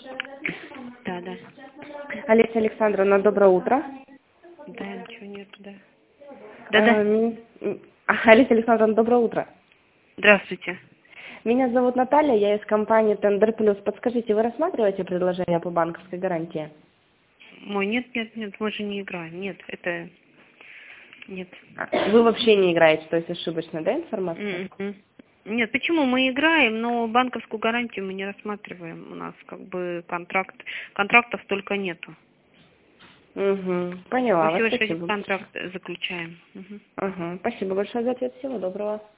Да, да. Олеся Александровна, доброе утро. Да, ничего нет, да. Э, Да-да. Олеся Александровна, доброе утро. Здравствуйте. Меня зовут Наталья, я из компании Тендер Плюс. Подскажите, вы рассматриваете предложение по банковской гарантии? Ой, нет, мы же не играем. Нет, это... Нет. Вы вообще не играете, то есть ошибочная, да, информация? Мгм. Нет, почему? Мы играем, но банковскую гарантию мы не рассматриваем. У нас как бы контрактов столько нету. Угу, Мы поняла вас, всего лишь один спасибо. контракт заключаем. Мгм. Ага, спасибо большое за ответ, всего доброго.